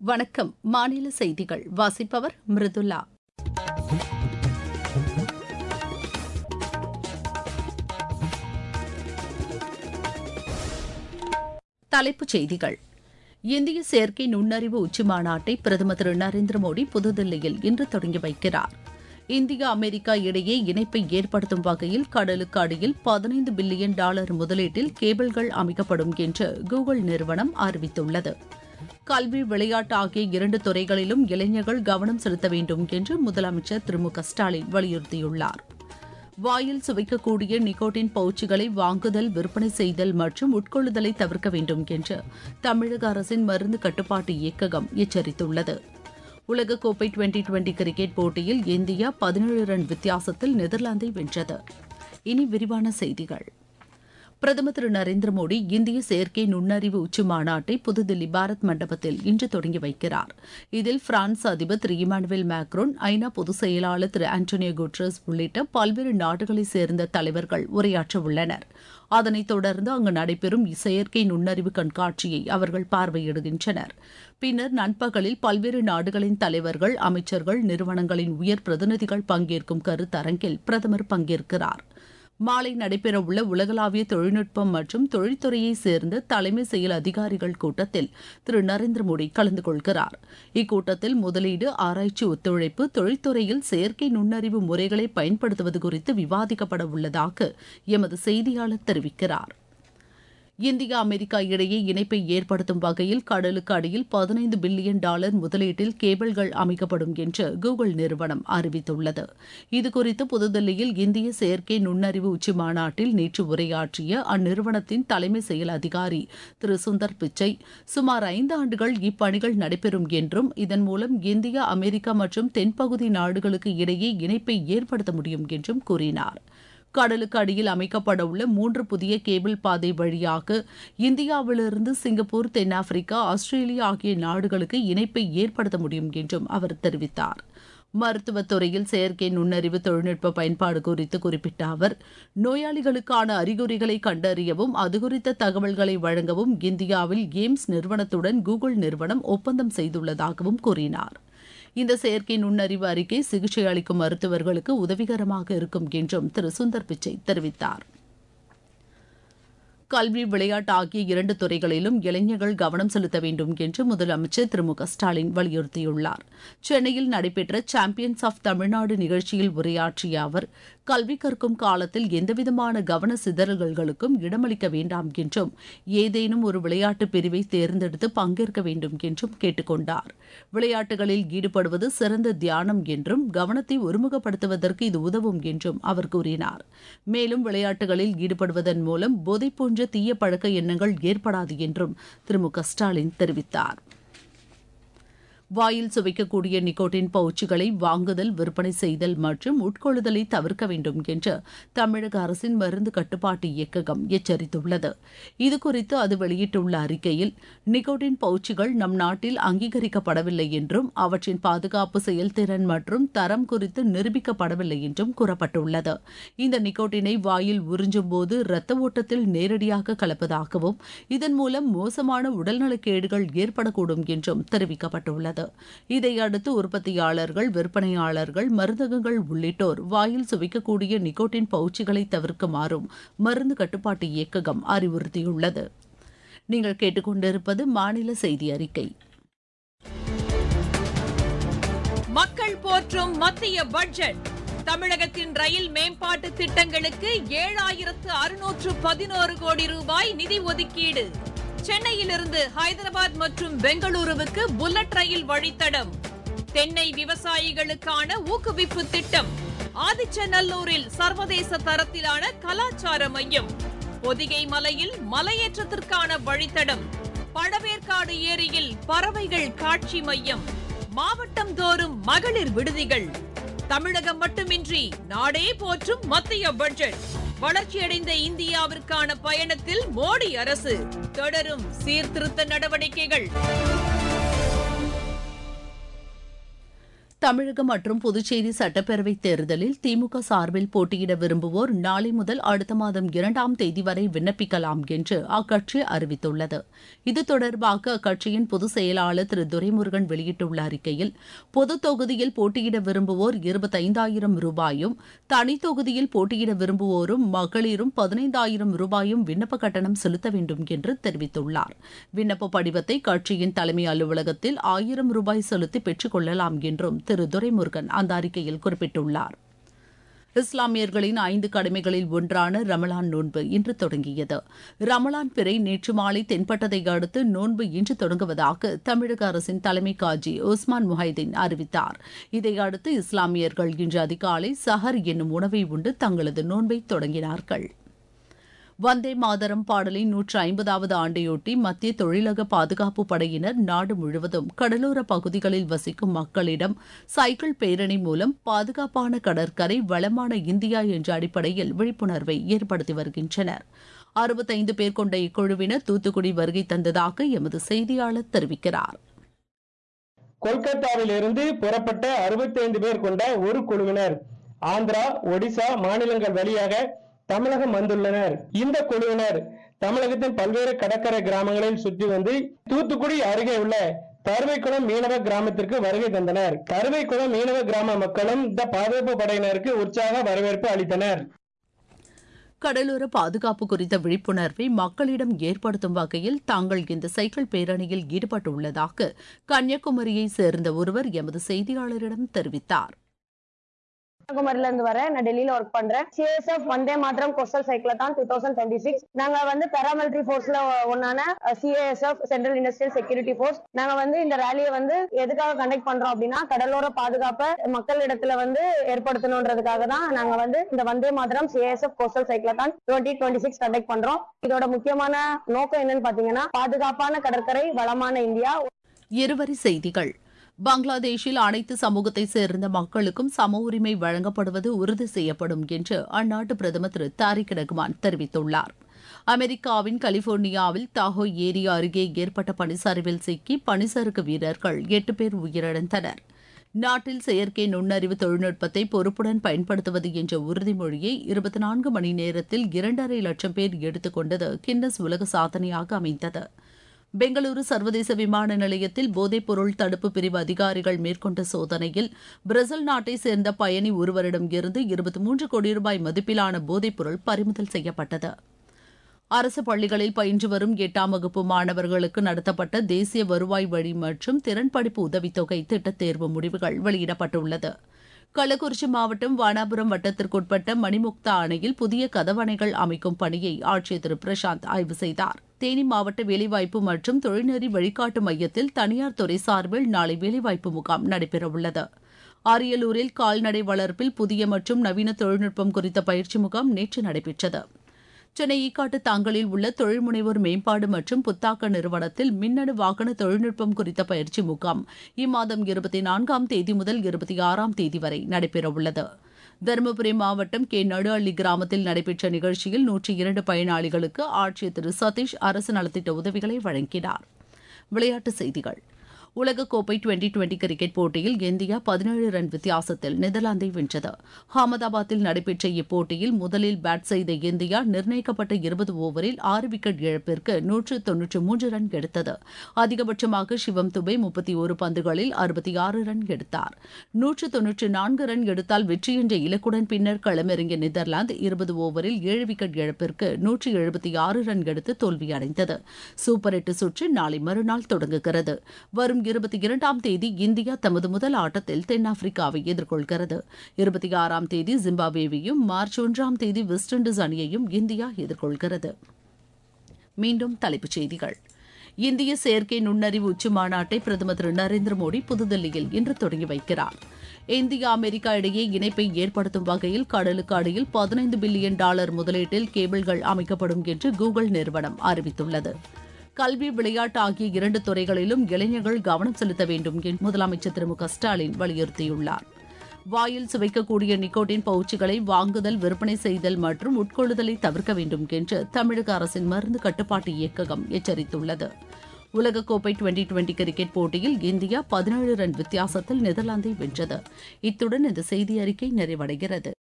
வணக்கம். மாநில செய்திகள் வாசிப்பவர் மிருதுளா. தலைப்புச் செய்திகள். இந்திய செயற்கை நுண்ணறிவு உச்சிமாநாட்டை பிரதமர் திரு நரேந்திர மோடி புதுதில்லியில் இன்று தொடங்கி வைக்கிறார். இந்தியா அமெரிக்கா இடையே இணைப்பை ஏற்படுத்தும் வகையில் கடலுக்கு அடியில் $15 பில்லியன் முதலீட்டில் கேபிள்கள் அமைக்கப்படும் என்று கூகுள் நிறுவனம் அறிவித்துள்ளது. கல்வி, விளையாட்டு ஆகிய 2 துறைகளிலும் இளைஞர்கள் கவனம் செலுத்த வேண்டும் என்று முதலமைச்சர் திரு மு க ஸ்டாலின் வலியுறுத்தியுள்ளார். வாயில் சுவைக்கக்கூடிய நிக்கோட்டின் பவுச்சுகளை வாங்குதல், விற்பனை செய்தல் மற்றும் உட்கொள்ளுதலை தவிர்க்க வேண்டும் என்று தமிழக அரசின் மருந்து கட்டுப்பாட்டு இயக்ககம் எச்சரித்துள்ளது. உலகக்கோப்பை டுவெண்டி கிரிக்கெட் போட்டியில் இந்தியா 17 ரன் வித்தியாசத்தில் நெதர்லாந்தை வென்றது. இனி விரிவான செய்திகள். பிரதமர் திரு நரேந்திர மோடி இந்திய செயற்கை நுண்ணறிவு உச்சிமாநாட்டை புதுதில்லி பாரத் மண்டபத்தில் இன்று தொடங்கி வைக்கிறார். இதில் பிரான்ஸ் அதிபர் திரு இமானுவேல் மேக்ரோன், ஐநா பொதுச் செயலாளர் திரு ஆண்டனியோ குட்ரஸ் உள்ளிட்ட பல்வேறு நாடுகளைச் சேர்ந்த தலைவர்கள் உரையாற்ற உள்ளனர். அதனைத் தொடர்ந்து அங்கு நடைபெறும் செயற்கை நுண்ணறிவு கண்காட்சியை அவர்கள் பார்வையிடுகின்றனர். பின்னர் நண்பகலில் பல்வேறு நாடுகளின் தலைவர்கள், அமைச்சர்கள், நிறுவனங்களின் உயர் பிரதிநிதிகள் பங்கேற்கும் கருத்தரங்கில் பிரதமர் பங்கேற்கிறார். மாலை நடைபெறவுள்ள உலகளாவிய தொழில்நுட்பம் மற்றும் தொழில்துறையைச் சேர்ந்த தலைமை செயல் அதிகாரிகள் கூட்டத்தில் திரு நரேந்திர மோடி கலந்து கொள்கிறார். இக்கூட்டத்தில் முதலீடு, ஆராய்ச்சி, ஒத்துழைப்பு, தொழில்துறையில் செயற்கை நுண்ணறிவு முறைகளை பயன்படுத்துவது குறித்து விவாதிக்கப்பட உள்ளதாக எமது செய்தியாளர் தெரிவிக்கிறார். இந்தியா அமெரிக்கா இடையே இணைப்பை ஏற்படுத்தும் வகையில் கடலுக்கு அடியில் $15 பில்லியன் முதலீட்டில் கேபிள்கள் அமைக்கப்படும் என்று கூகுள் நிறுவனம் அறிவித்துள்ளது. இதுகுறித்து புதுதில்லியில் இந்திய செயற்கை நுண்ணறிவு உச்சிமாநாட்டில் நேற்று உரையாற்றிய அந்நிறுவனத்தின் தலைமை செயல் அதிகாரி திரு சுந்தர் பிச்சை, சுமார் 5 ஆண்டுகள் இப்பணிகள் நடைபெறும் என்றும் இதன் மூலம் இந்தியா, அமெரிக்கா மற்றும் தென்பகுதி நாடுகளுக்கு இடையே இணைப்பை ஏற்படுத்த முடியும் என்றும் கூறினார். கடலுக்கு அடியில் அமைக்கப்பட உள்ள 3 புதிய கேபிள் பாதை வழியாக இந்தியாவிலிருந்து சிங்கப்பூர், தென்னாப்பிரிக்கா, ஆஸ்திரேலியா ஆகிய நாடுகளுக்கு இணைப்பை ஏற்படுத்த முடியும் என்றும் அவர் தெரிவித்தார். மருத்துவத் துறையில் செயற்கை நுண்ணறிவு தொழில்நுட்ப பயன்பாடு குறித்து குறிப்பிட்ட அவர், நோயாளிகளுக்கான அறிகுறிகளை கண்டறியவும் அது குறித்த தகவல்களை வழங்கவும் இந்தியாவில் எய்ம்ஸ் நிறுவனத்துடன் கூகுள் நிறுவனம் ஒப்பந்தம் செய்துள்ளதாகவும் கூறினார். இந்த செயற்கை நுண்ணறிவு அறிக்கை சிகிச்சை அளிக்கும் மருத்துவர்களுக்கு உதவிகரமாக இருக்கும் என்றும் திரு சுந்தர் பிச்சை தெரிவித்தார். கல்வி, விளையாட்டு ஆகிய 2 துறைகளிலும் இளைஞர்கள் கவனம் செலுத்த வேண்டும் என்று முதலமைச்சர் திரு மு க ஸ்டாலின் வலியுறுத்தியுள்ளார். சென்னையில் நடைபெற்ற சாம்பியன்ஸ் ஆஃப் தமிழ்நாடு நிகழ்ச்சியில் உரையாற்றிய அவர், கல்வி கற்கும் காலத்தில் எந்தவிதமான கவன சிதறல்களுக்கும் இடமளிக்க வேண்டாம் என்றும், ஏதேனும் ஒரு விளையாட்டு பிரிவை தேர்ந்தெடுத்து பங்கேற்க வேண்டும் என்றும் கேட்டுக் கொண்டார். விளையாட்டுகளில் ஈடுபடுவது சிறந்த தியானம் என்றும், கவனத்தை ஒருமுகப்படுத்துவதற்கு இது உதவும் என்றும் அவர் கூறினார். மேலும் விளையாட்டுகளில் ஈடுபடுவதன் மூலம் போதைப் போன்ற தீய பழக்க எண்ணங்கள் ஏற்படாது என்றும் திரு மு க ஸ்டாலின் தெரிவித்தார். வாயில் சுவைக்கக்கூடிய நிக்கோட்டின் பவுச்சுகளை வாங்குதல், விற்பனை செய்தல் மற்றும் உட்கொள்ளுதலை தவிர்க்க வேண்டும் என்று தமிழக அரசின் மருந்து கட்டுப்பாட்டு இயக்ககம் எச்சரித்துள்ளது. இதுகுறித்து அது வெளியிட்டுள்ள அறிக்கையில், நிக்கோட்டின் பவுச்சுகள் நம் நாட்டில் அங்கீகரிக்கப்படவில்லை என்றும், அவற்றின் பாதுகாப்பு, செயல்திறன் மற்றும் தரம் குறித்து நிரூபிக்கப்படவில்லை என்றும் கூறப்பட்டுள்ளது. இந்த நிக்கோட்டினை வாயில் உறிஞ்சும் போது இரத்த ஓட்டத்தில் நேரடியாக கலப்பதாகவும், இதன் மூலம் மோசமான உடல்நலக்கேடுகள் ஏற்படக்கூடும் என்றும் தெரிவிக்கப்பட்டுள்ளது. இதையடுத்து உற்பத்தியாளர்கள், விற்பனையாளர்கள், மருந்தகங்கள் உள்ளிட்டோர் வாயில் சுவைக்கக்கூடிய நிக்கோட்டின் பவுச்சுகளை தவிர்க்குமாறும் மருந்து கட்டுப்பாட்டு இயக்ககம் அறிவுறுத்தியுள்ளது. நீங்கள் கேட்டுக்கொண்டிருப்பது மாநில செய்தி அறிக்கை. மக்கள் போற்றும் மத்திய பட்ஜெட். தமிழகத்தின் ரயில் மேம்பாட்டு திட்டங்களுக்கு 7611 கோடி ரூபாய் நிதி ஒதுக்கீடு. சென்னையிலிருந்து ஹைதராபாத் மற்றும் பெங்களூருவுக்கு புல்லட் ரயில் வழித்தடம். தென்னை விவசாயிகளுக்கான ஊக்குவிப்பு திட்டம். ஆதிச்சநல்லூரில் சர்வதேச தரத்திலான கலாச்சார மையம். பொதிகை மலையில் மலையேற்றத்திற்கான வழித்தடம். பழவேற்காடு ஏரியில் பறவைகள் காட்சி மையம். மாவட்டம் தோறும் மகளிர் விடுதிகள். தமிழகம் மட்டுமின்றி நாடே போற்றும் மத்திய பட்ஜெட். வளர்ச்சியடைந்த இந்தியாவிற்கான பயணத்தில் மோடி அரசு தொடரும் சீர்திருத்த நடவடிக்கைகள். தமிழகம் மற்றும் புதுச்சேரி சட்டப்பேரவைத் தேர்தலில் திமுக சார்பில் போட்டியிட விரும்புவோர் நாளை முதல் அடுத்த மாதம் 2ஆம் தேதி வரை விண்ணப்பிக்கலாம் என்று அக்கட்சி அறிவித்துள்ளது. இது தொடர்பாக அக்கட்சியின் பொதுச் செயலாளர் திரு துரைமுருகன் வெளியிட்டுள்ள அறிக்கையில், பொது தொகுதியில் போட்டியிட விரும்புவோர் 25,000 ரூபாயும், தனி தொகுதியில் போட்டியிட விரும்புவோரும் மகளிரும் 15,000 ரூபாயும் விண்ணப்ப கட்டணம் செலுத்த வேண்டும் என்று தெரிவித்துள்ளார். விண்ணப்ப படிவத்தை கட்சியின் தலைமை அலுவலகத்தில் 1,000 ரூபாய் செலுத்தி பெற்றுக் கொள்ளலாம் என்றும் திரு துரைமுருகன் அந்த அறிக்கையில் குறிப்பிட்டுள்ளார். இஸ்லாமியர்களின் 5 கடமைகளில் ஒன்றான ரமலான் நோன்பு இன்று தொடங்கியது. ரமலான் பிறை நேற்று மாலை தென்பட்டதை அடுத்து நோன்பு இன்று தொடங்குவதாக தமிழக அரசின் தலைமை காஜி உஸ்மான் முஹைதீன் அறிவித்தார். இதையடுத்து இஸ்லாமியர்கள் இன்று அதிகாலை சஹர் என்னும் உணவை உண்டு தங்களது நோன்பை தொடங்கினார்கள். வந்தே மாதரம் பாடலின் 150வது ஆண்டையொட்டி மத்திய தொழிலக பாதுகாப்பு படையினர் நாடு முழுவதும் கடலோர பகுதிகளில் வசிக்கும் மக்களிடம் சைக்கிள் பேரணி மூலம் பாதுகாப்பான கடற்கரை வளமான இந்தியா என்ற அடிப்படையில் விழிப்புணர்வை ஏற்படுத்தி வருகின்றனர். 65 பேர் கொண்ட இக்குழுவினர் தூத்துக்குடி வருகை தந்ததாக எமது செய்தியாளர் தெரிவிக்கிறார். கொல்கத்தாவில் இருந்து புறப்பட்ட 65 பேர் கொண்ட ஒரு குழுவினர் ஆந்திரா, ஒடிசா மாநிலங்கள் வழியாக தமிழகம் வந்துள்ளனர். இந்த குழுவினர் தமிழகத்தின் பல்வேறு கடற்கரை கிராமங்களில் சுற்றி வந்து தூத்துக்குடி அருகே உள்ள தருவைக்குளம் மீனவ கிராமத்திற்கு வருகை தந்தனர். தருவைக்குளம் மீனவ கிராம மக்களும் இந்த பாதுகாப்பு படையினருக்கு உற்சாக வரவேற்பு அளித்தனர். கடலோர பாதுகாப்பு குறித்த விழிப்புணர்வை மக்களிடம் ஏற்படுத்தும் வகையில் தாங்கள் இந்த சைக்கிள் பேரணியில் ஈடுபட்டுள்ளதாக கன்னியாகுமரியைச் சேர்ந்த ஒருவர் எமது செய்தியாளரிடம் தெரிவித்தார். கன்னியாகுமரியில இருந்து வரேன். நான் டெல்லியில ஒர்க் பண்றேன். CISF Vande Mataram coastal cyclothon 2026. நாங்க பாராமிலிட்டரி போர்ஸ்ல ஒன்னான CISF central industrial security force. நாங்க இந்த ரேலியை எதுக்காக கண்டக்ட் பண்றோம் அப்படின்னா, கடலோர பாதுகாப்பை மக்களிடத்துல ஏற்படுத்தணும்ன்றதுக்காக தான் நாங்க இந்த Vande Mataram CISF coastal cyclothon 2026 conduct பண்றோம். இதோட முக்கியமான நோக்கம் என்னன்னு பாத்தீங்கன்னா, பாதுகாப்பான கடற்கரை வளமான இந்தியா. இருவரி செய்திகள். பங்களாதேஷில் அனைத்து சமூகத்தைச் சேர்ந்த மக்களுக்கும் சம உரிமை வழங்கப்படுவது உறுதி செய்யப்படும் என்று அந்நாட்டு பிரதமர் திரு தாரிக் ரஹ்மான் தெரிவித்துள்ளார். அமெரிக்காவின் கலிபோர்னியாவில் தாஹோ ஏரி அருகே ஏற்பட்ட பனிச்சரிவில் சிக்கி பனிசறுக்கு வீரர்கள் 8 பேர் உயிரிழந்தனர். நாட்டில் செயற்கை நுண்ணறிவு தொழில்நுட்பத்தை பொறுப்புடன் பயன்படுத்துவது என்ற உறுதிமொழியை 24 மணி நேரத்தில் 2.5 லட்சம் பேர் எடுத்துக் கொண்டது கின்னஸ் உலக சாதனையாக அமைந்தது. பெங்களூரு சர்வதேச விமான நிலையத்தில் போதைப்பொருள் தடுப்பு பிரிவு அதிகாரிகள் மேற்கொண்ட சோதனையில் பிரேசில் நாட்டை சேர்ந்த பயணி ஒருவரிடம் இருந்து 23 கோடி ரூபாய் மதிப்பிலான போதைப்பொருள் பறிமுதல் செய்யப்பட்டது. அரசு பள்ளிகளில் பயின்று வரும் 8ஆம் வகுப்பு மாணவர்களுக்கு நடத்தப்பட்ட தேசிய வருவாய் வழி மற்றும் திறன் படிப்பு உதவித்தொகை திட்டத் தேர்வு முடிவுகள் வெளியிடப்பட்டுள்ளது. கள்ளக்குறிச்சி மாவட்டம் வானாபுரம் வட்டத்திற்குட்பட்ட மணிமுக்தா அணையில் புதிய கதவணைகள் அமைக்கும் பணியை ஆட்சியர் திரு பிரசாந்த் ஆய்வு செய்தார். தேனி மாவட்ட வேலைவாய்ப்பு மற்றும் தொழில்நெறி வழிகாட்டு மையத்தில் தனியார் துறை சார்பில் நாளை வேலைவாய்ப்பு முகாம் நடைபெறவுள்ளது. அரியலூரில் கால்நடை வளர்ப்பில் புதிய மற்றும் நவீன தொழில்நுட்பம் குறித்த பயிற்சி முகாம் நேற்று நடைபெற்றது. சென்னை ஈக்காட்டு தாங்கலில் உள்ள தொழில் முனைவோர் மேம்பாடு மற்றும் புத்தாக்க நிறுவனத்தில் மின்னணு வாகன தொழில்நுட்பம் குறித்த பயிற்சி முகாம் இம்மாதம் 24ஆம் தேதி முதல் 26ஆம் தேதி வரை நடைபெறவுள்ளது. தருமபுரி மாவட்டம் கே நடுஅள்ளி கிராமத்தில் நடைபெற்ற நிகழ்ச்சியில் 102 பயனாளிகளுக்கு ஆட்சியர் திரு சதீஷ் அரசு நலத்திட்ட உதவிகளை வழங்கினார். விளையாட்டுச் செய்திகள். உலகக்கோப்பை 2020 கிரிக்கெட் போட்டியில் இந்தியா 17 ரன் வித்தியாசத்தில் நெதர்லாந்தை வென்றது. அகமதாபாத்தில் நடைபெற்ற இப்போட்டியில் முதலில் பேட் செய்த இந்தியா நிர்ணயிக்கப்பட்ட 20 ஓவரில் 6 விக்கெட் இழப்பிற்கு 193 ரன் எடுத்தது. அதிகபட்சமாக சிவம் துபே 31 பந்துகளில் 66 ரன் எடுத்தார். 194 ரன் எடுத்தால் வெற்றி என்ற இலக்குடன் பின்னர் களமிறங்கிய நெதர்லாந்து 20 ஓவரில் 7 விக்கெட் இழப்பிற்கு 176 ரன் எடுத்து தோல்வியடைந்தது. சூப்பர் 8 சுற்று நாளை மறுநாள் தொடங்குகிறது. வரும் 22ஆம் தேதி இந்தியா தமது முதல் ஆட்டத்தில் தென்னாப்பிரிக்காவை எதிர்கொள்கிறது. 26ஆம் தேதி ஜிம்பாப்வேயையும் மார்ச் 1ஆம் தேதி வெஸ்ட் இண்டீஸ் அணியையும் இந்தியா எதிர்கொள்கிறது. மீண்டும் தலைப்புச் செய்திகள். இந்திய செயற்கை நுண்ணறிவு உச்சி மாநாட்டை பிரதமர் திரு நரேந்திர மோடி புதுதில்லியில் இன்று தொடங்கி வைக்கிறார். இந்தியா அமெரிக்கா இடையே இணைப்பை ஏற்படுத்தும் வகையில் கடலுக்கு அடியில் $15 பில்லியன் முதலீட்டில் கேபிள்கள் அமைக்கப்படும் என்று கூகுள் நிறுவனம் அறிவித்துள்ளது. கல்வி, விளையாட்டு ஆகிய 2 துறைகளிலும் இளைஞர்கள் கவனம் செலுத்த வேண்டும் என்று முதலமைச்சர் திரு மு க ஸ்டாலின் வலியுறுத்தியுள்ளார். வாயில் சுவைக்கக்கூடிய நிக்கோட்டின் பவுச்சுகளை வாங்குதல், விற்பனை செய்தல் மற்றும் உட்கொள்ளுதலை தவிர்க்க வேண்டும் என்று தமிழக அரசின் மருந்து கட்டுப்பாட்டு இயக்ககம் எச்சரித்துள்ளது. உலகக்கோப்பை டுவெண்டி கிரிக்கெட் போட்டியில் இந்தியா 17 ரன் வித்தியாசத்தில் நெதர்லாந்தை வென்றது. இத்துடன் இந்த செய்தி அறிக்கை நிறைவடைகிறது.